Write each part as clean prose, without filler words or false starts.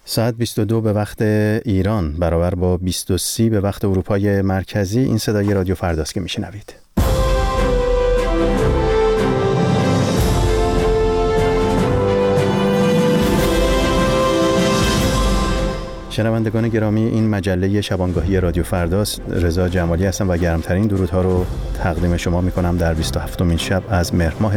ساعت 22 به وقت ایران برابر با 23 به وقت اروپای مرکزی. این صدای رادیو فرداست که میشنوید. شنوندگان گرامی، این مجله شبانگاهی رادیو فرداست. رضا جمالی هستم و گرمترین درودها رو تقدیم شما میکنم در 27مین شب از مهر ماه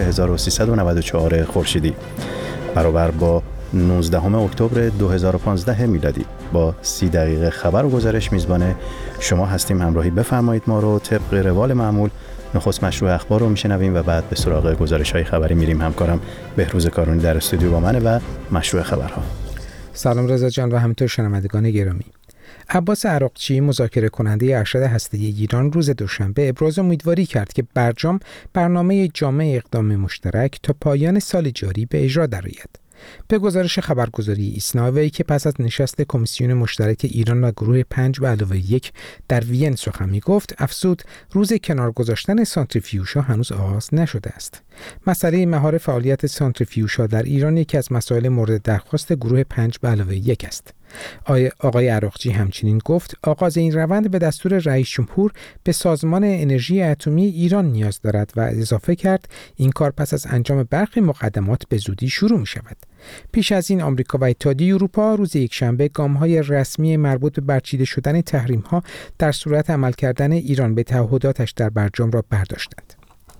1394 خورشیدی برابر با 19 اکتبر 2015 میلادی. با 30 دقیقه خبر و گزارش میزبان شما هستیم. همراهی بفرمایید. ما رو طبق روال معمول نخست مشروع اخبار رو میشنویم و بعد به سراغ گزارش‌های خبری میریم. همکارم بهروز کارونی در استودیو با منه و مشروع خبرها. سلام رضا جان و همینطور شنوندگان گرامی. عباس عراقچی، مذاکره کننده ارشد هسته‌ای ایران، روز دوشنبه ابراز امیدواری کرد که برجام برنامه جامع اقدام مشترک تا پایان سال جاری به اجرا درآید. به گزارش خبرگزاری ایسنا که پس از نشست کمیسیون مشترک ایران و گروه 5+1 در وین سخن می‌گفت، افزود روز کنار گذاشتن سانتریفیوژها هنوز آغاز نشده است. مسئله مهار فعالیت سانتریفیوژها در ایران یکی از مسائل مورد درخواست گروه 5+1 است. آقای عراقچی همچنین گفت آغاز این روند به دستور رئیس جمهور به سازمان انرژی اتمی ایران نیاز دارد و اضافه کرد این کار پس از انجام برخی مقدمات به زودی شروع می شود. پیش از این آمریکا و اتحادیه اروپا روز یکشنبه گام‌های رسمی مربوط به برچیده شدن تحریم‌ها در صورت عمل کردن ایران به تعهداتش در برجام را برداشتند.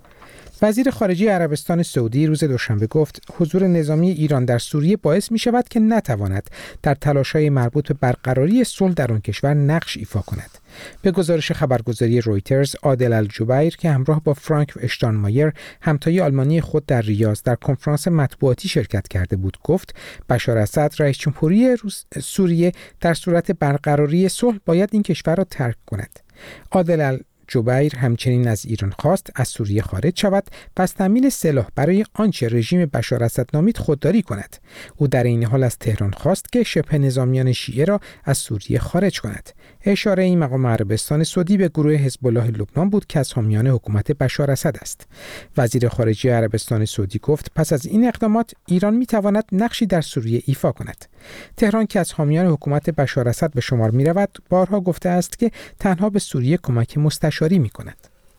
وزیر خارجه عربستان سعودی روز دوشنبه گفت حضور نظامی ایران در سوریه باعث می شود که نتواند در تلاش‌های مربوط به برقراری صلح در آن کشور نقش ایفا کند. به گزارش خبرگزاری رویترز، عادل الجبیر که همراه با فرانک اشتاینمایر همتای آلمانی خود در ریاض در کنفرانس مطبوعاتی شرکت کرده بود، گفت بشار اسد رئیس جمهوری سوریه در صورت برقراری صلح باید این کشور را ترک کند. عادل جبیر همچنین از ایران خواست از سوریه خارج شود و از تامین سلاح برای آنچه رژیم بشار اسد نامید خودداری کند. او در این حال از تهران خواست که شبه نظامیان شیعه را از سوریه خارج کند. اشاره این مقام عربستان سعودی به گروه حزب الله لبنان بود که از حامیان حکومت بشار اسد است. وزیر خارجه عربستان سعودی گفت پس از این اقدامات ایران می‌تواند نقشی در سوریه ایفا کند. تهران که از حامیان حکومت بشار اسد به شمار می‌رود، بارها گفته است که تنها به سوریه کمک مستشاری می‌کند.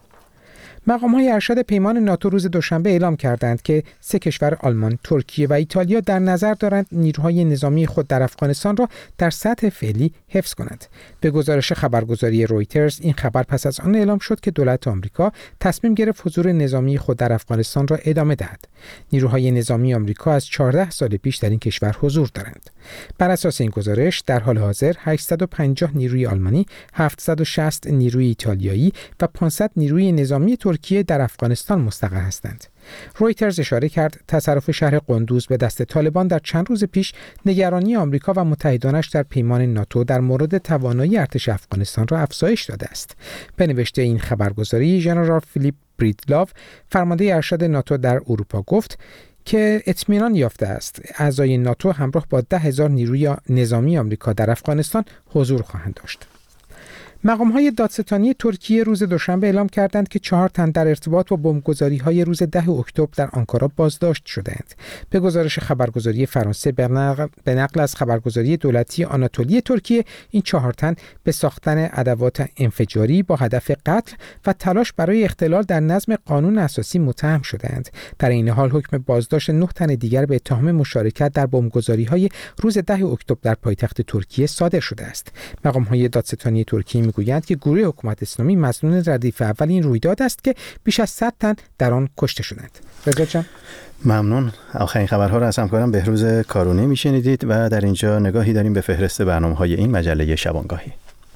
مقام‌های ارشد پیمان ناتو روز دوشنبه اعلام کردند که 3 کشور آلمان، ترکیه و ایتالیا در نظر دارند نیروهای نظامی خود در افغانستان را در سطح فعلی حفظ کنند. به گزارش خبرگزاری رویترز این خبر پس از آن اعلام شد که دولت آمریکا تصمیم گرفت حضور نظامی خود در افغانستان را ادامه دهد. نیروهای نظامی آمریکا از 14 سال پیش در این کشور حضور دارند. بر اساس این گزارش در حال حاضر 850 نیروی آلمانی، 760 نیروی ایتالیایی و 500 نیروی نظامی ترکیه در افغانستان مستقر هستند. رویترز اشاره کرد تصرف شهر قندوز به دست طالبان در چند روز پیش نگرانی آمریکا و متحدانش در پیمان ناتو در مورد توانایی ارتش افغانستان را افزایش داده است. به نوشته این خبرگزاری، ژنرال فیلیپ بریدلاو، فرمانده ارشد ناتو در اروپا، گفت که اطمینان یافته است اعضای ناتو همراه با 10,000 نیروی نظامی آمریکا در افغانستان حضور خواهند داشت. مقام‌های دادستانی ترکیه روز دوشنبه اعلام کردند که 4 تن در ارتباط با بمبگذاری‌های روز 10 اکتبر در آنکارا بازداشت شدند. به گزارش خبرگزاری فرانسه به نقل از خبرگزاری دولتی آناتولی ترکیه، این 4 تن به ساختن ادوات انفجاری با هدف قتل و تلاش برای اختلال در نظم قانون اساسی متهم شدند. در این حال حکم بازداشت 9 تن دیگر به اتهام مشارکت در بمبگذاری‌های روز 10 اکتبر در پایتخت ترکیه صادر شده است. مقام‌های دادستانی ترکیه میگویند که گروه حکومت اسلامی مظنون ردیف اول این رویداد است که بیش از 100 تن در آن کشته شدند. رضا جان، ممنون. آخرین خبرها را از همکارم بهروز کارونی میشنیدید و در اینجا نگاهی داریم به فهرست برنامه‌های این مجله شبانگاهی.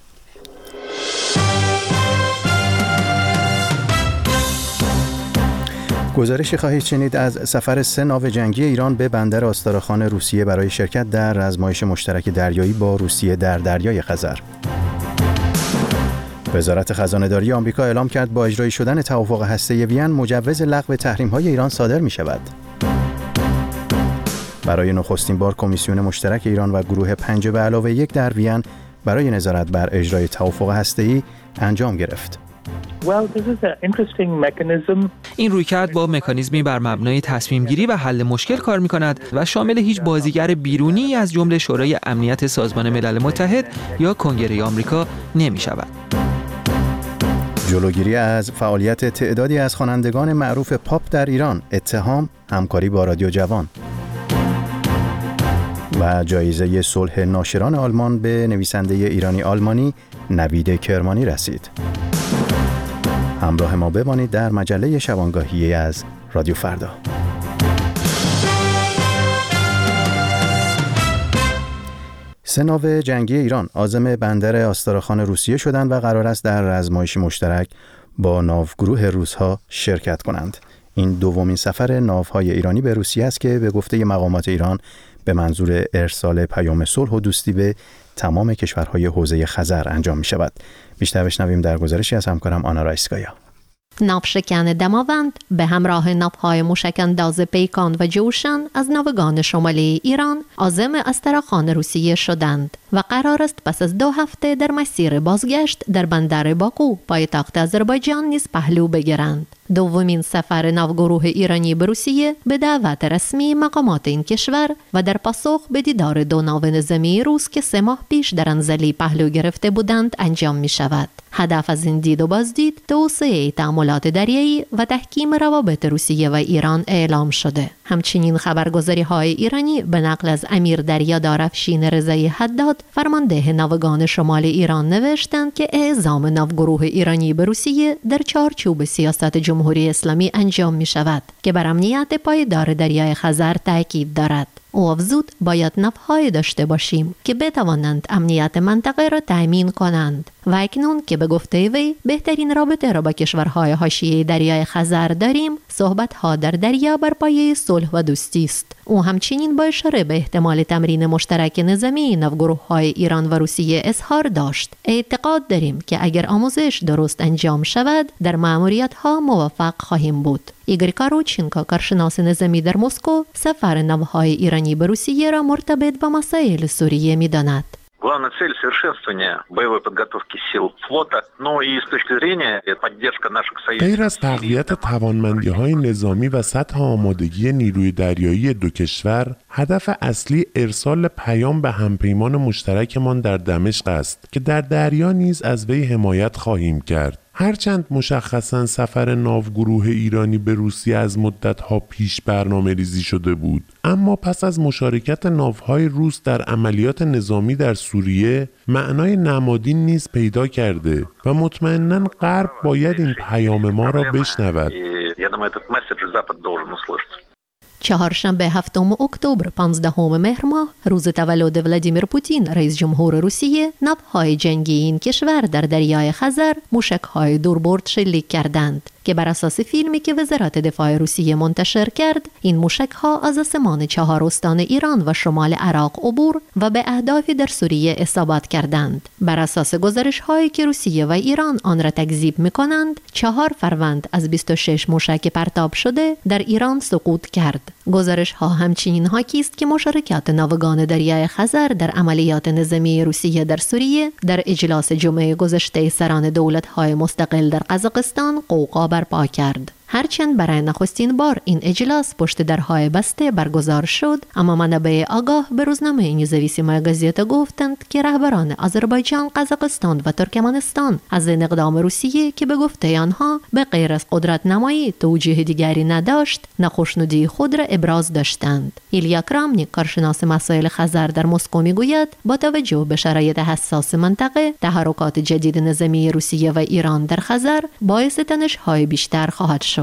گزارشی خواهید شنید از سفر 3 ناو جنگی ایران به بندر آستارخان روسیه برای شرکت در آزمایش مشترک دریایی با روسیه در دریای خزر. وزارت خزانه‌داری آمریکا اعلام کرد با اجرایی شدن توافق هسته‌ای وین مجوز لغو تحریم‌های ایران صادر می‌شود. برای نخستین بار کمیسیون مشترک ایران و گروه 5+1 در وین برای نظارت بر اجرای توافق هسته‌ای انجام گرفت. این رویکرد با مکانیزمی بر مبنای تصمیم گیری و حل مشکل کار می‌کند و شامل هیچ بازیگر بیرونی از جمله شورای امنیت سازمان ملل متحد یا کنگره آمریکا نمی‌شود. جلوگیری از فعالیت تعدادی از خوانندگان معروف پاپ در ایران، اتهام همکاری با رادیو جوان. و جایزه صلح ناشران آلمان به نویسنده ایرانی آلمانی نوید کرمانی رسید. همراه ما بمانید در مجله شبانگاهی از رادیو فردا. سه ناو جنگی ایران عازم بندر آستارخان روسیه شدند و قرار است در آزمایش مشترک با ناوگروه روس‌ها شرکت کنند. این دومین سفر ناوهای ایرانی به روسیه است که به گفته مقامات ایران به منظور ارسال پیام صلح و دوستی به تمام کشورهای حوزه خزر انجام می شود. بیشتر بشنویم در گزارشی از همکارم آنا رایسکایا. ناوشکن دماوند به همراه ناوهای موشک‌انداز پیکان و جوشن از ناوگان شمالی ایران عازم آستارخان روسیه شدند و قرار است پس از 2 هفته در مسیر بازگشت در بندر باکو پایتخت آذربایجان نیز پهلو بگیرند. دومین سفر ناوگروه ایرانی به روسیه به دعوت رسمی مقامات این کشور و در پاسخ به دیدار 2 ناو نظامی روس که 3 ماه پیش در انزلی پهلو گرفته بودند انجام می شود. هدف از این دید و بازدید توسعه تعاملات دریایی و تحکیم روابط روسیه و ایران اعلام شده. همچنین خبرگزاری‌های ایرانی به نقل از امیر دریادار افشین رضایی حداد فرمانده ناوگان شمال ایران نوشتند که اعزام ناوگروه ایرانی به روسیه در چارچوب سیاست جمهوری اسلامی انجام می شود که بر امنیت پایدار دریای خزر تاکید دارد. او افزود باید ناوهایی داشته باشیم که بتوانند امنیت منطقه را تأمین کنند و اکنون که به گفته وی بهترین رابطه را با کشورهای حاشیه دریای خزر داریم، صحبت‌ها در دریا بر پایه صلح و دوستی است. او همچنین با اشاره به احتمال تمرین مشترک نظامی ناوگروه‌های ایران و روسیه اظهار داشت. اعتقاد داریم که اگر آموزش درست انجام شود در مأموریت‌ها موفق خواهیم بود. ایگور کاروچینکو، کارشناس نظامی در مسکو، سفر ناوهای ایرانی به روسیه را مرتبط با مسائل سوریه می‌داند. Главная цель – совершенствование боевой подготовки сил флота, но и с точки зрения поддержка наших союзников. غیر از تقویت توانمندی‌های نظامی و سطح آمادگی نیروی دریایی 2 کشور، هدف اصلی ارسال پیام به همپیمان مشترکمان در دمشق است که در دریا نیز از وی حمایت خواهیم کرد. هرچند مشخصاً سفر ناوگروه ایرانی به روسیه از مدت‌ها پیش برنامه ریزی شده بود، اما پس از مشارکت ناوهای روس در عملیات نظامی در سوریه معنای نمادین نیز پیدا کرده و مطمئناً غرب باید این پیام ما را بشنود. چهارشنبه 7 اکتبر 15 مهر ماه روز تولد ولادیمیر پوتین رئیس جمهور روسیه، ناوهای جنگی این کشور در دریای خزر موشک‌های دوربرد شلیک کردند که بر اساس فیلمی که وزارت دفاع روسیه منتشر کرد، این موشک‌ها از آسمان 4 استان ایران و شمال عراق عبور و به اهدافی در سوریه اصابت کردند. بر اساس گزارش‌هایی که روسیه و ایران آن را تکذیب می‌کنند، 4 فروند از 26 موشک پرتاب شده در ایران سقوط کرد. گزارش‌ها همچنین حاکی است که مشارکت ناوگان دریای خزر در عملیات نظامی روسیه در سوریه در اجلاس جمعه گذشته سران دولت‌های مستقل در قزاقستان قوقا برپا کرد. هرچند برای نخستین بار این اجلاس پشت درهای بسته برگزار شد، اما منابع آگاه به روزنامه نزاویسیمای گازیتا گفتند که رهبران آذربایجان، قزاقستان و ترکمنستان از این اقدام روسیه که به گفته آنها به غیر از قدرت نمایی توجیه دیگری نداشت، ناخشنودی خود را ابراز داشتند. ایلیا کرامنیک، کارشناس مسائل خزر در مسکو میگوید با توجه به شرایط حساس منطقه، تحرکات جدید نظامی روسیه و ایران در خزر باعث تنش‌های بیشتر خواهد شد.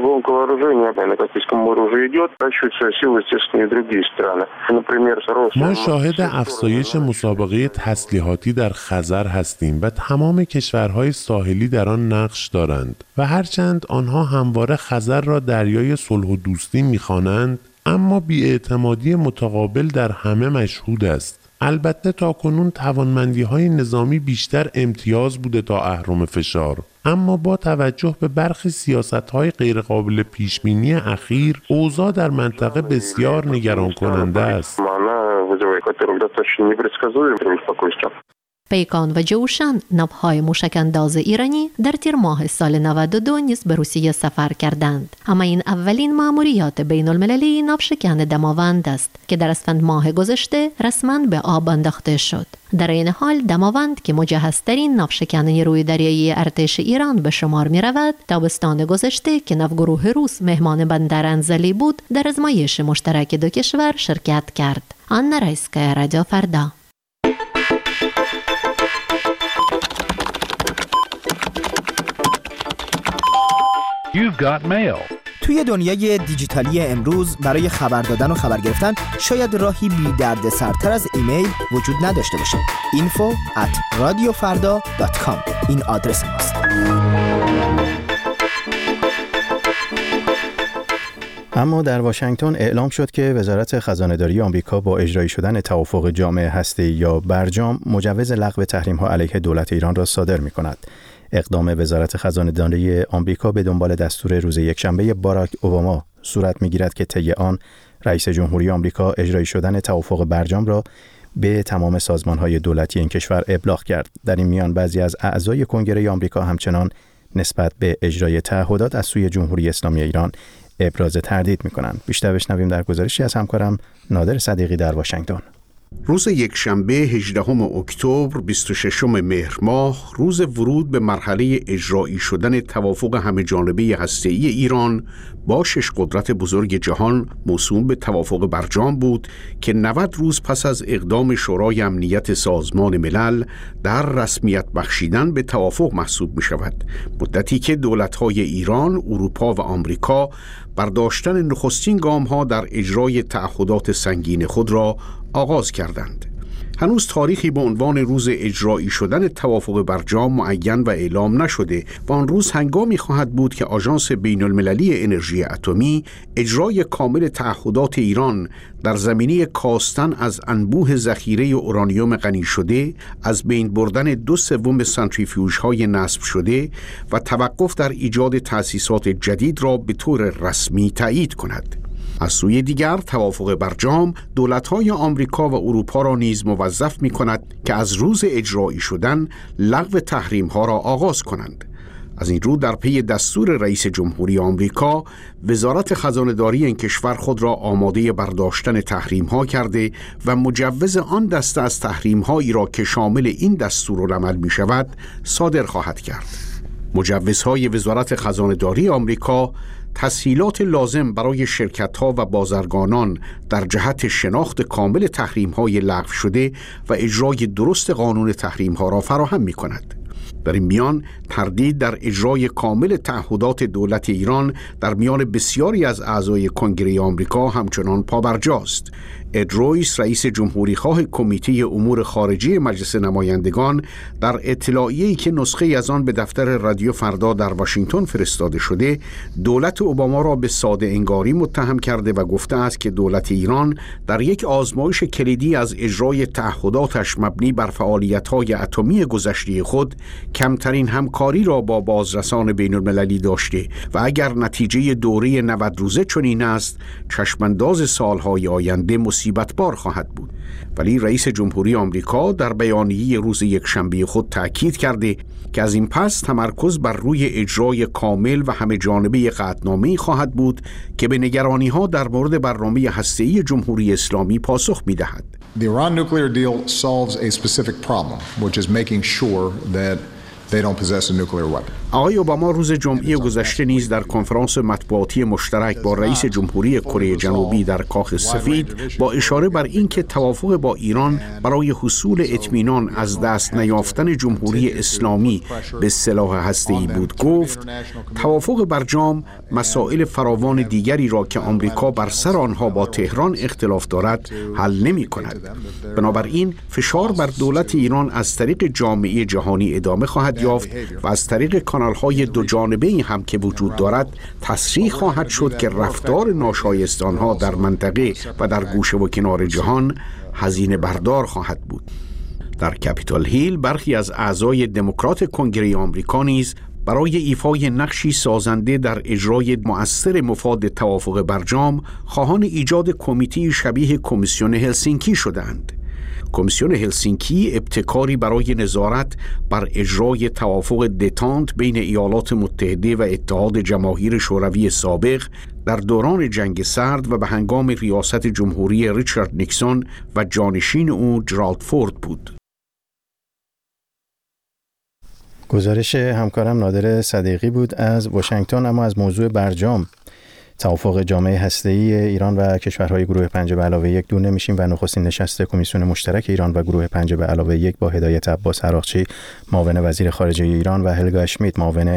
ما شاهد افزایش مسابقه تسلیحاتی در خزر هستیم و تمام کشورهای ساحلی در آن نقش دارند و هرچند آنها همواره خزر را دریای صلح و دوستی می‌خوانند، اما بی‌اعتمادی متقابل در همه مشهود است. البته تاکنون توانمندی‌های نظامی بیشتر امتیاز بوده تا اهرم فشار، اما با توجه به برخی سیاست‌های غیرقابل پیشبینی اخیر، اوضاع در منطقه بسیار نگران کننده است. پیکان و جوشن، ناوهای موشک‌انداز ایرانی در تیر ماه سال 92 نیز به روسیه سفر کردند. اما این اولین مأموریت بین المللی ناوشکن دماوند است که در اسفند ماه گذشته رسما به آب انداخته شد. در این حال دماوند که مجهزترین ناوشکن نیروی دریایی ارتش ایران به شمار می رود، تابستان گذشته که ناوگروه روس مهمان بندر انزلی بود، در آزمایش مشترک دو کشور شرکت کرد. آنا رایسکایا، رادیو فردا. You've got mail. توی دنیای دیجیتالی امروز برای خبر دادن و خبر گرفتن شاید راهی بی درد سرتر از ایمیل وجود نداشته باشه. info@radiofarda.com این آدرس ماست. اما در واشنگتن اعلام شد که وزارت خزانه‌داری آمریکا با اجرایی شدن توافق جامع هسته‌ای یا برجام مجوز لغو تحریم‌ها علیه دولت ایران را صادر می‌کند. اقدام وزارت خزانه‌داری آمریکا به دنبال دستور روز یکشنبه باراک اوباما صورت می‌گیرد که طی آن رئیس جمهوری آمریکا اجرایی شدن توافق برجام را به تمام سازمان‌های دولتی این کشور ابلاغ کرد. در این میان بعضی از اعضای کنگره آمریکا همچنان نسبت به اجرای تعهدات از سوی جمهوری اسلامی ایران ابراز تردید می‌کنند. بیشتر بشنویم در گزارشی از همکارم نادر صدیقی در واشنگتن. روز یکشنبه 18 اکتبر 26 مهر ماه روز ورود به مرحله اجرایی شدن توافق همه‌جانبه هسته‌ای ایران با 6 قدرت بزرگ جهان موسوم به توافق برجام بود که 90 روز پس از اقدام شورای امنیت سازمان ملل در رسمیت بخشیدن به توافق محسوب می شود. مدتی که دولت‌های ایران، اروپا و آمریکا برداشتن نخستین گام‌ها در اجرای تعهدات سنگین خود را آغاز کردند. هنوز تاریخی به عنوان روز اجرایی شدن توافق برجام معین و اعلام نشده و آن روز هنگامی خواهد بود که آژانس بین المللی انرژی اتمی اجرای کامل تعهدات ایران در زمینه کاستن از انبوه ذخیره اورانیوم غنی شده، از بین بردن 2/3 سانتریفیوژهای نصب شده و توقف در ایجاد تأسیسات جدید را به طور رسمی تایید کند. از سوی دیگر توافق برجام دولت‌های آمریکا و اروپا را نیز موظف می‌کند که از روز اجرایی شدن لغو تحریم‌ها را آغاز کنند. از این رو در پی دستور رئیس جمهوری آمریکا، وزارت خزانه‌داری این کشور خود را آماده برداشتن تحریم‌ها کرده و مجوز آن دسته از تحریم‌هایی را که شامل این دستورالعمل می‌شود صادر خواهد کرد. مجوزهای وزارت خزانه‌داری آمریکا تسهیلات لازم برای شرکت‌ها و بازرگانان در جهت شناخت کامل تحریم‌های لغو شده و اجرای درست قانون تحریم‌ها را فراهم می‌کند. در این میان تردید در اجرای کامل تعهدات دولت ایران در میان بسیاری از اعضای کنگره آمریکا همچنان پابرجاست. اد رویس، رئیس جمهوری خواه کمیته امور خارجه مجلس نمایندگان، در اطلاعیه‌ای که نسخه از آن به دفتر رادیو فردا در واشنگتن فرستاده شده، دولت اوباما را به ساده انگاری متهم کرده و گفته است که دولت ایران در یک آزمایش کلیدی از اجرای تعهداتش مبنی بر فعالیت‌های اتمی گذشته خود کمترین همکاری را با بازرسان بین‌المللی داشته و اگر نتیجه دوره 90 روزه چنین است، چشمانداز سال‌های آینده مصیبت بار خواهد بود. ولی رئیس جمهوری آمریکا در بیانیه روز یکشنبه خود تأکید کرده که از این پس تمرکز بر روی اجرای کامل و همه جانبه قطعنامه‌ای خواهد بود که به نگرانی‌ها در مورد برنامه هسته‌ای جمهوری اسلامی پاسخ می‌دهد. The Iran nuclear deal solves a specific problem, which is making sure that they don't possess a nuclear weapon. آقای اوباما روز جمعه گذشته نیز در کنفرانس مطبوعاتی مشترک با رئیس جمهوری کره جنوبی در کاخ سفید با اشاره بر اینکه توافق با ایران برای حصول اطمینان از دست نیافتن جمهوری اسلامی به سلاح هسته‌ای بود گفت توافق برجام مسائل فراوان دیگری را که آمریکا بر سر آنها با تهران اختلاف دارد حل نمی‌کند. بنابراین فشار بر دولت ایران از طریق جامعه جهانی ادامه خواهد یافت و از طریق کانال‌های دو جانبه‌ای هم که وجود دارد تصریح خواهد شد که رفتار ناشایست آنها در منطقه و در گوشه و کنار جهان هزینه بردار خواهد بود. در کپیتال هیل برخی از اعضای دموکرات کنگره آمریکا نیز برای ایفای نقشی سازنده در اجرای مؤثر مفاد توافق برجام خواهان ایجاد کمیته شبیه کمیسیون هلسینکی شدند. کمیسیون هلسینکی ابتکاری برای نظارت بر اجرای توافق دتانت بین ایالات متحده و اتحاد جماهیر شوروی سابق در دوران جنگ سرد و به هنگام ریاست جمهوری ریچارد نیکسون و جانشین او جرالد فورد بود. گزارش همکارم نادر صدیقی بود از واشنگتن. اما از موضوع برجام توافق جامعه هسته‌ای ایران و کشورهای گروه 5+1 دور نمیشیم و نخستین نشست کمیسیون مشترک ایران و گروه 5+1 با هدایت عباس عراقچی معاون وزیر خارجه ایران و هلگا اشمیت معاون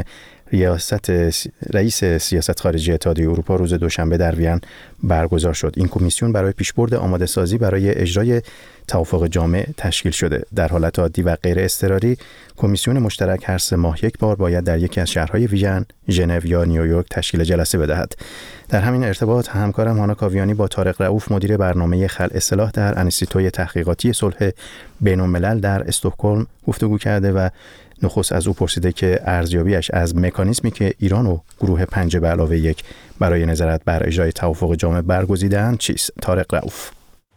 رئیس سیاست خارجی اتحادیه اروپا روز دوشنبه در وین برگزار شد. این کمیسیون برای پیشبرد آماده سازی برای اجرای توافق جامع تشکیل شده. در حالت عادی و غیر اضطراری کمیسیون مشترک هر 3 ماه یک بار باید در یکی از شهرهای وین، ژنو یا نیویورک تشکیل جلسه بدهد. در همین ارتباط همکارم هانا کاویانی با طارق رؤوف مدیر برنامه خلع اصلاح در انستیتوی تحقیقاتی صلح بین‌الملل در استکهلم گفتگو کرده و نخست از او پرسیده که ارزیابیش از مکانیزمی که ایران و گروه 5+1 برای نظارت بر اجرای توافق جامع برگزیده‌اند چیست؟ طارق رؤوف.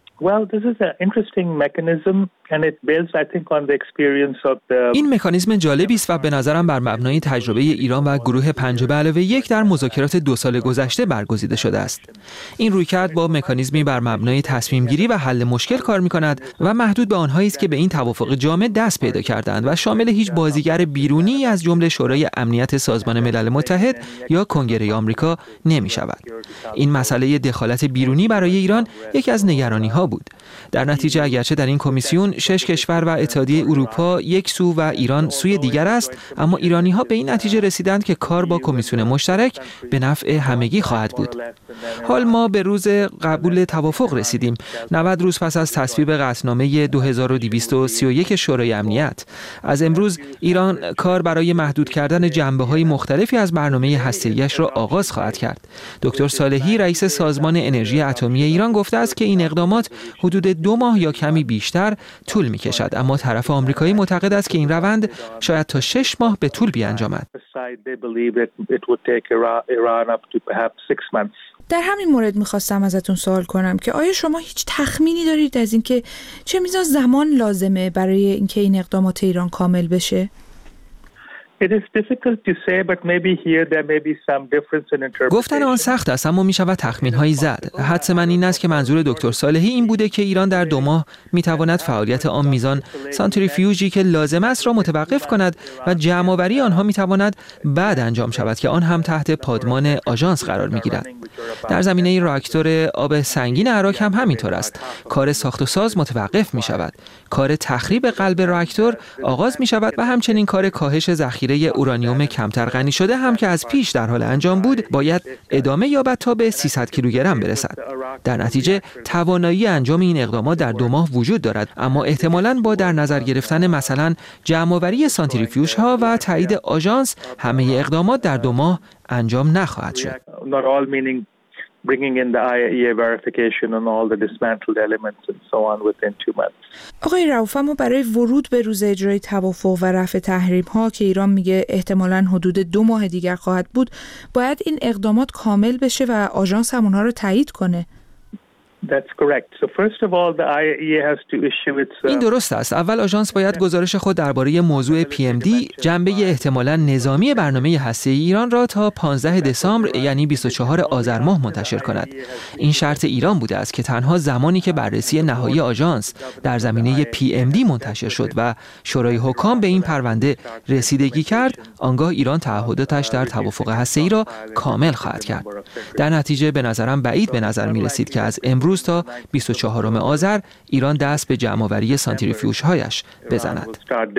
این مکانیزم جالبی است و به نظرم بر مبنای تجربه ایران و گروه 5+1 در مذاکرات 2 سال گذشته برگزیده شده است. این رویکرد با مکانیزمی بر مبنای تصمیم گیری و حل مشکل کار می‌کند و محدود به آنهایی است که به این توافق جامع دست پیدا کردند و شامل هیچ بازیگر بیرونی از جمله شورای امنیت سازمان ملل متحد یا کنگره آمریکا نمی‌شود. این مسئله دخالت بیرونی برای ایران یکی از نگرانی‌ها بود. در نتیجه اگرچه در این کمیسیون 6 کشور و اتحادیه اروپا یک سو و ایران سوی دیگر است، اما ایرانی‌ها به این نتیجه رسیدند که کار با کمیسیون مشترک به نفع همگی خواهد بود. حال ما به روز قبول توافق رسیدیم، 90 روز پس از تصویب قطعنامه 2231 شورای امنیت. از امروز ایران کار برای محدود کردن جنبه‌های مختلفی از برنامه هسته‌ایش را آغاز خواهد کرد. دکتر صالحی رئیس سازمان انرژی اتمی ایران گفته است که این اقدامات حدود 2 ماه یا کمی بیشتر طول می‌کشد، اما طرف آمریکایی معتقد است که این روند شاید تا 6 ماه به طول بیانجامد. در همین مورد می‌خواستم ازتون سوال کنم که آیا شما هیچ تخمینی دارید از اینکه چه میزان زمان لازمه برای اینکه این اقدامات ایران کامل بشه؟ گفتن آن سخت است، اما می شود تخمین هایی زد. حدس من این است که منظور دکتر صالحی این بوده که ایران در 2 ماه می تواند فعالیت آن میزان سانتریفیوژی که لازم است را متوقف کند و جمع‌آوری آنها می تواند بعد انجام شود که آن هم تحت پادمان آژانس قرار می گیرد. در زمینه راکتور آب سنگین عراق هم همینطور است. کار ساخت و ساز متوقف می شود. کار تخریب قلب راکتور آغاز می شود و همچنین کار کاهش ذخیره اورانیوم کمتر غنی شده هم که از پیش در حال انجام بود باید ادامه یابد تا به 300 کیلوگرم برسد. در نتیجه توانایی انجام این اقدامات در 2 ماه وجود دارد، اما احتمالاً با در نظر گرفتن مثلا جمع‌آوری سانتریفیوژها و تایید آژانس همه اقدامات در 2 ماه انجام نخواهد شد. bringing in the IAEA verification on all the dismantled elements and so on within 2 months. آقای رؤوف، ما برای ورود به روز اجرای توافق و رفع تحریم‌ها که ایران میگه احتمالاً حدود 2 ماه دیگر خواهد بود، باید این اقدامات کامل بشه و آژانس هم اونها رو تایید کنه. That's correct. So first of all, the IAEA has to issue its این درست است. اول آژانس باید گزارش خود درباره موضوع PMD جنبه احتمالاً نظامی برنامه هسته‌ای ایران را تا 15 دسامبر یعنی 24 آذر ماه منتشر کند. این شرط ایران بوده است که تنها زمانی که بررسی نهایی آژانس در زمینه PMD منتشر شد و شورای حکام به این پرونده رسیدگی کرد، آنگاه ایران تعهداتش در توافق هسته‌ای را کامل خواهد کرد. در نتیجه به نظرم بعید به نظر می رسید که از امروز تا 24 آذر ایران دست به جمع‌آوری سانتریفیوژهایش بزند.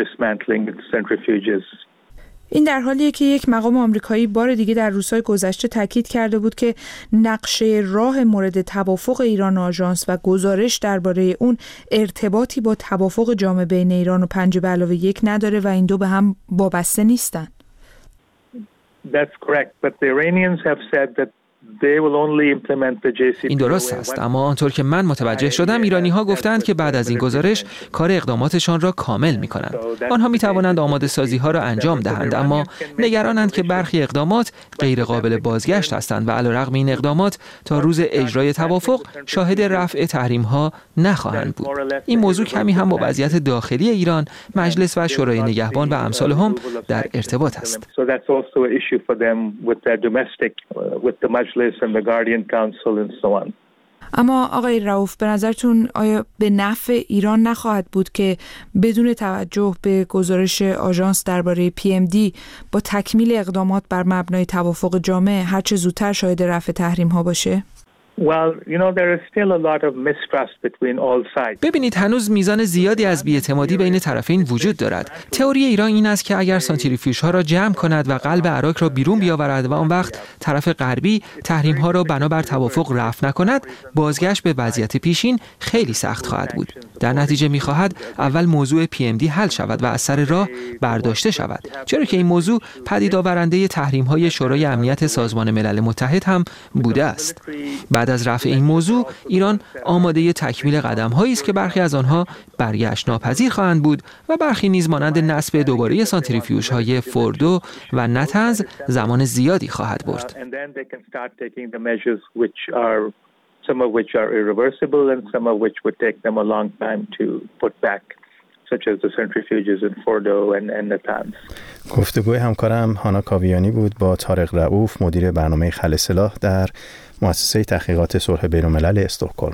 این در حالیه که یک مقام آمریکایی بار دیگه در روزهای گذشته تاکید کرده بود که نقشه راه مورد توافق ایران و آژانس و گزارش درباره اون ارتباطی با توافق جامع بین ایران و 5+1 نداره و این دو به هم وابسته نیستن. That's correct, but the Iranians have said that این درست است، اما آنطور که من متوجه شدم ایرانی‌ها گفتند که بعد از این گزارش کار اقداماتشان را کامل می‌کنند. آنها می‌توانند آماده سازی‌ها را انجام دهند، اما نگرانند که برخی اقدامات غیر قابل بازگشت هستند و علیرغم این اقدامات تا روز اجرای توافق شاهد رفع تحریم‌ها نخواهند بود. این موضوع کمی هم با وضعیت داخلی ایران، مجلس و شورای نگهبان و امثال هم در ارتباط است. اما آقای رؤوف، به نظرتون آیا به نفع ایران نخواهد بود که بدون توجه به گزارش آژانس درباره PMD با تکمیل اقدامات بر مبنای توافق جامع هرچه زودتر شاهد رفع تحریم ها باشه؟ ببینید، هنوز میزان زیادی از بی‌اعتمادی بین طرفین وجود دارد. تئوری ایران این است که اگر سانتریفیوژها را جمع کند و قلب عراق را بیرون بیاورد و آن وقت طرف غربی تحریم‌ها را بنابر توافق رفع نکند، بازگشت به وضعیت پیشین خیلی سخت خواهد بود. در نتیجه می‌خواهد اول موضوع PMD حل شود و از سر راه برداشته شود، چرا که این موضوع پدید آورنده تحریم‌های شورای امنیت سازمان ملل متحد هم بوده است. بعد از رفع این موضوع، ایران آماده تکمیل قدم‌هایی است که برخی از آنها برگشت ناپذیر خواهند بود و برخی نیز مانند نصب دوباره سانتریفیوژهای فوردو و نتنز زمان زیادی خواهد برد. گفتگوی همکارم هانا کاویانی بود با طارق رؤوف، مدیر برنامه خل سلاح در مؤسسه تحقیقات صلح بین‌الملل استکهلم.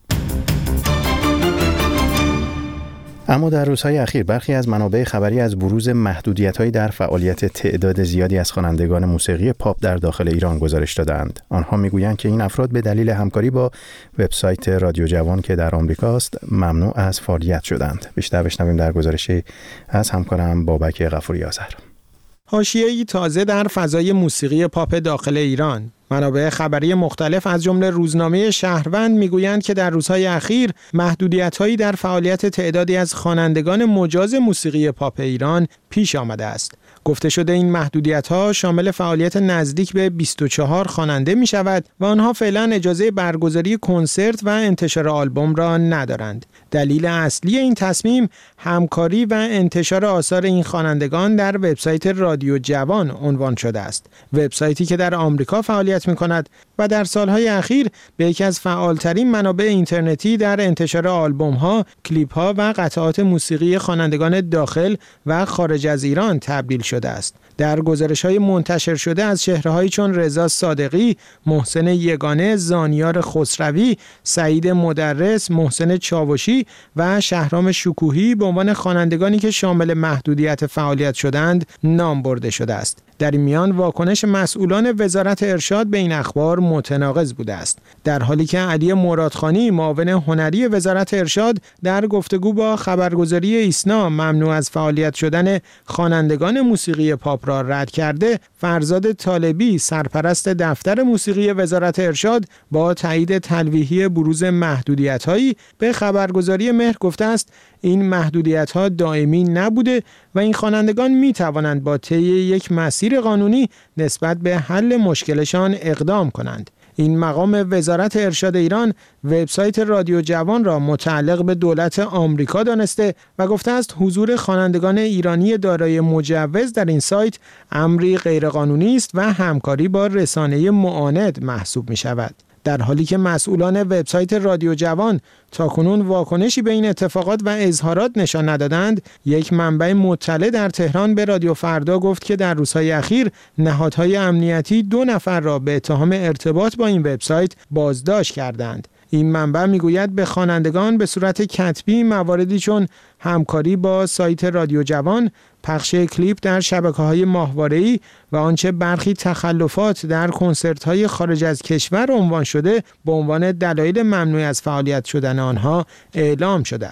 اما در روزهای اخیر برخی از منابع خبری از بروز محدودیت‌هایی در فعالیت تعداد زیادی از خوانندگان موسیقی پاپ در داخل ایران گزارش دادند. آنها میگویند که این افراد به دلیل همکاری با وبسایت رادیو جوان که در آمریکاست ممنوع از فعالیت شدند. بیشتر بشنویم در گزارشی از همکارم بابک غفوری آذر. حاشیه‌ای تازه در فضای موسیقی پاپ داخل ایران. منابع خبری مختلف از جمله روزنامه شهروند میگویند که در روزهای اخیر محدودیت‌هایی در فعالیت تعدادی از خوانندگان مجاز موسیقی پاپ ایران پیش آمده است. گفته شده این محدودیت‌ها شامل فعالیت نزدیک به 24 خواننده می‌شود و آنها فعلا اجازه برگزاری کنسرت و انتشار آلبوم را ندارند. دلیل اصلی این تصمیم همکاری و انتشار آثار این خوانندگان در وبسایت رادیو جوان عنوان شده است. وبسایتی که در آمریکا فعالیت می‌کند و در سالهای اخیر به یکی از فعالترین منابع اینترنتی در انتشار آلبوم‌ها، کلیپ‌ها و قطعات موسیقی خوانندگان داخل و خارج از ایران تبدیل شده است. در گزارش‌های منتشر شده از چهره‌هایی چون رضا صادقی، محسن یگانه، زانیار خسروی، سعید مدرس، محسن چاوشی و شهرام شکوهی به عنوان خوانندگانی که شامل محدودیت فعالیت شدند نام برده شده است. در این میان واکنش مسئولان وزارت ارشاد به این اخبار متناقض بوده است، در حالی که علی مرادخانی معاون هنری وزارت ارشاد در گفتگو با خبرگزاری ایسنا ممنوع از فعالیت شدن خوانندگان موسیقی پاپ را رد کرده، فرزاد طالبی سرپرست دفتر موسیقی وزارت ارشاد با تایید تلویحی بروز محدودیت‌هایی به خبرگزاری مهر گفته است این محدودیت‌ها دائمی نبوده و این خوانندگان می‌توانند با طی یک مسیر قانونی نسبت به حل مشکلشان اقدام کنند. این مقام وزارت ارشاد ایران وبسایت رادیو جوان را متعلق به دولت آمریکا دانسته و گفته است حضور خوانندگان ایرانی دارای مجوز در این سایت امری غیرقانونی است و همکاری با رسانه معاند محسوب می‌شود. در حالی که مسئولان وبسایت رادیو جوان تاکنون واکنشی به این اتفاقات و اظهارات نشان ندادند، یک منبع مطلع در تهران به رادیو فردا گفت که در روزهای اخیر نهادهای امنیتی 2 نفر را به اتهام ارتباط با این وبسایت بازداشت کردند. این منبع میگوید به خوانندگان به صورت کتبی مواردی چون همکاری با سایت رادیو جوان، پخش کلیپ در شبکه‌های ماهواره‌ای و آنچه برخی تخلفات در کنسرت‌های خارج از کشور عنوان شده به عنوان دلایل ممنوع از فعالیت شدن آنها اعلام شده است.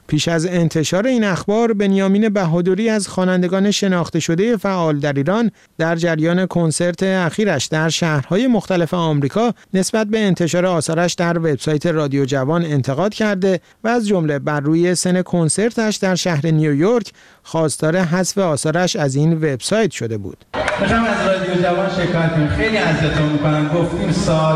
پیش از انتشار این اخبار، بنیامین بهادری از خوانندگان شناخته شده فعال در ایران در جریان کنسرت اخیرش در شهرهای مختلف آمریکا نسبت به انتشار آثارش در وبسایت رادیو جوان انتقاد کرده و از جمله بر روی سن کنسرتش در شهر نیویورک خواستار حذف آثارش از این وبسایت شده بود. میخوام از رادیو جوان شکایت کنم، خیلی اذیتمون میکنن. گفتیم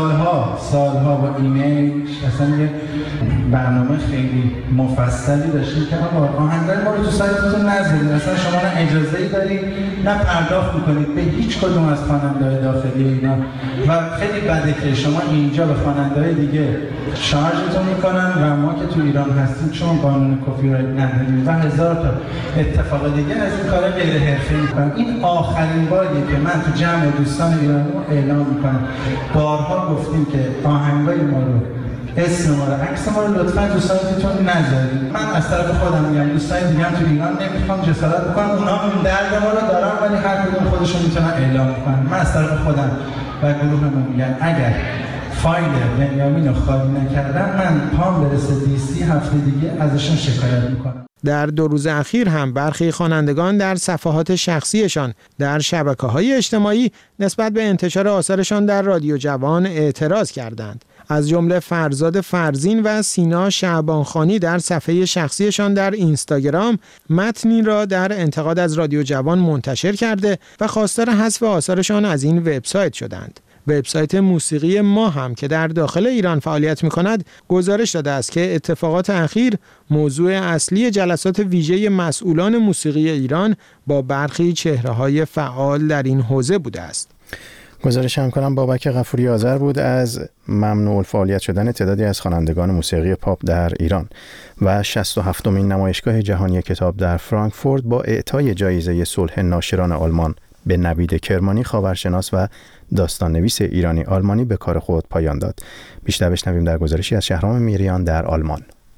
سالها با ایمیل اصلا یه برنامه خیلی مفصلی داشتیم که آقا آهنگای ما رو تو سایتتون نذارید، اصلا شما نه اجازه‌ای دارید نه پرداخت میکنید به هیچ کدوم از خواننده‌های داخلی ایران و خیلی بده که شما اینجا به خواننده‌های دیگه شارژتون میکنن و ما که تو ایران هستیم چون قانون کپی رایت نداریم و هزار تا اتفاق دیگه از این کارا غیر حرفه‌ای میکنن. این آخرین باریه که من تو جمع دوستان ایرانی اعلام میکنم. بارها گفتیم که آهنگای ما رو، اسم ما رو، عکس ما رو لطفاً تو سایتتون نذارید. من از طرف خودم میگم دوستان دیگه هم تو ایران نمیخوام جسارت بکنم، اونا این درد ما رو دارن ولی هر کدوم خودشون میتونن اعلام کنن. من از طرف خودم و گروهمون میگم اگر فایل بنیامین رو خالی نکردم من پام برسه دیسی هفته دیگه ازشون شکایت میکنم. در 2 روز اخیر هم برخی خوانندگان در صفحات شخصیشان در شبکه‌های اجتماعی نسبت به انتشار آثارشان در رادیو جوان اعتراض کردند. از جمله فرزاد فرزین و سینا شعبانخانی در صفحه شخصیشان در اینستاگرام متنی را در انتقاد از رادیو جوان منتشر کرده و خواستار حذف آثارشان از این وبسایت شدند. وبسایت موسیقی ما هم که در داخل ایران فعالیت می‌کند گزارش داده است که اتفاقات اخیر موضوع اصلی جلسات ویژه مسئولان موسیقی ایران با برخی چهره‌های فعال در این حوزه بوده است. گزارش همکارم بابک غفوری آذر بود از ممنوع الفعالیت شدن تعدادی از خوانندگان موسیقی پاپ در ایران و 67مین نمایشگاه جهانی کتاب در فرانکفورت با اعطای جایزه صلح ناشران آلمان به نوید کرمانی، خاورشناس و داستان‌نویس ایرانی آلمانی به کار خود پایان داد. بیشتر بشنویم در گزارشی از شهرام میریان در آلمان.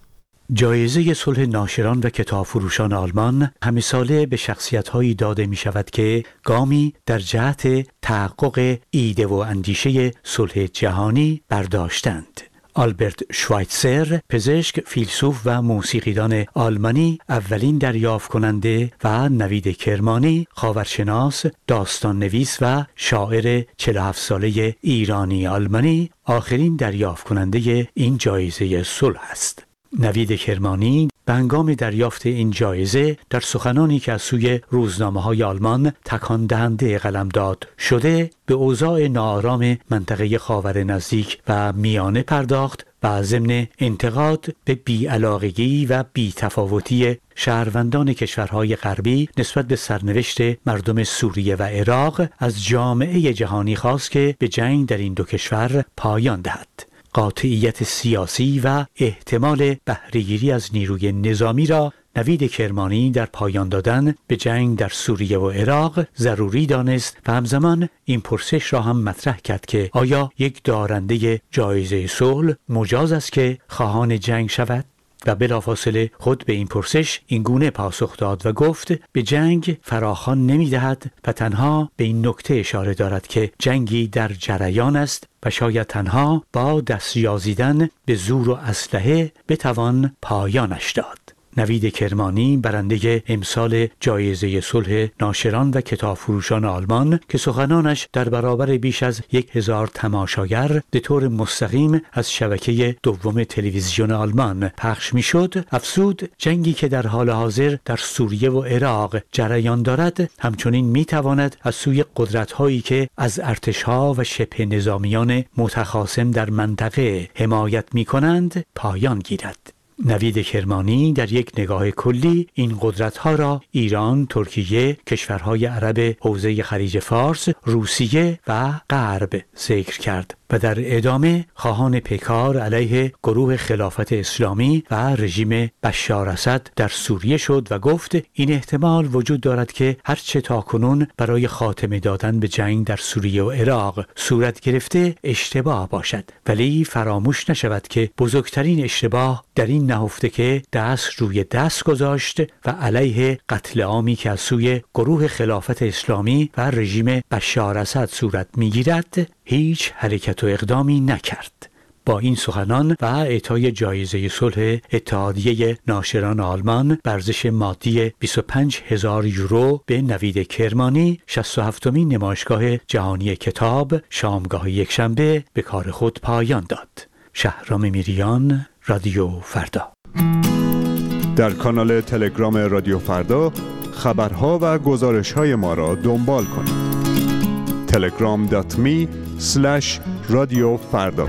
جایزه صلح ناشران و کتاب فروشان آلمان همه ساله به شخصیت‌هایی داده می‌شود که گامی در جهت تحقق ایده و اندیشه صلح جهانی برداشتند. آلبرت شوایتزر، پزشک، فیلسوف و موسیقیدان آلمانی، اولین دریافت کننده و نوید کرمانی، خاورشناس، داستان نویس و شاعر 47 ساله ایرانی آلمانی، آخرین دریافت کننده این جایزه صلح است. نوید کرمانی به هنگام دریافت این جایزه در سخنانی که از سوی روزنامه‌های آلمان تکان دهنده قلمداد شده به اوضاع ناآرام منطقه خاور نزدیک و میانه پرداخت و ضمن انتقاد به بی‌علاقگی و بی‌تفاوتی شهروندان کشورهای غربی نسبت به سرنوشت مردم سوریه و عراق از جامعه جهانی خواست که به جنگ در این دو کشور پایان دهد. قاطعیت سیاسی و احتمال بهره‌گیری از نیروی نظامی را نوید کرمانی در پایان دادن به جنگ در سوریه و عراق ضروری دانست و همزمان این پرسش را هم مطرح کرد که آیا یک دارنده جایزه صلح مجاز است که خواهان جنگ شود؟ و بلافاصله خود به این پرسش این گونه پاسخ داد و گفت به جنگ فراخوان نمی‌دهد و تنها به این نکته اشاره دارد که جنگی در جریان است و شاید تنها با دستیازیدن به زور و اسلحه بتوان پایانش داد. نوید کرمانی برنده امسال جایزه صلح ناشران و کتاب فروشان آلمان که سخنانش در برابر بیش از 1000 تماشاگر به طور مستقیم از شبکه دوم تلویزیون آلمان پخش میشد، افزود جنگی که در حال حاضر در سوریه و عراق جریان دارد همچنین میتواند از سوی قدرت‌هایی که از ارتش‌ها و شبه نظامیان متخاصم در منطقه حمایت می‌کنند پایان گیرد. نوید کرمانی در یک نگاه کلی این قدرت‌ها را ایران، ترکیه، کشورهای عرب حوزه خلیج فارس، روسیه و غرب ذکر کرد و در ادامه خواهان پیکار علیه گروه خلافت اسلامی و رژیم بشار اسد در سوریه شد و گفت این احتمال وجود دارد که هرچه تاکنون برای خاتمه دادن به جنگ در سوریه و عراق صورت گرفته اشتباه باشد، ولی فراموش نشود که بزرگترین اشتباه در این نهفته که دست روی دست گذاشت و علیه قتل عامی که از سوی گروه خلافت اسلامی و رژیم بشار اسد صورت میگیرد هیچ حرکت و اقدامی نکرد. با این سخنان و اعطای جایزه صلح اتحادیه ناشران آلمان به ارزش مادی 25,000 یورو به نوید کرمانی، 67مین نمایشگاه جهانی کتاب شامگاه یکشنبه به کار خود پایان داد. شهرام میریان، رادیو فردا. در کانال تلگرام رادیو فردا خبرها و گزارش‌های ما را دنبال کنید. telegram.me/رادیو فردا.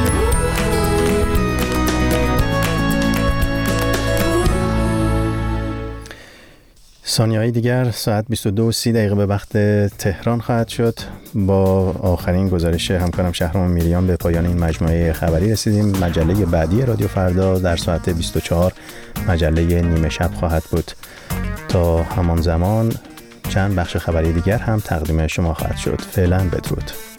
ثانیه‌های دیگر ساعت 22:30 به وقت تهران خواهد شد. با آخرین گزارش همکارم شهرام میریان به پایان این مجموعه خبری رسیدیم. مجله بعدی رادیو فردا در ساعت 24 مجله نیمه شب خواهد بود. تا همان زمان چند بخش خبری دیگر هم تقدیم شما خواهد شد. فعلا بدرود.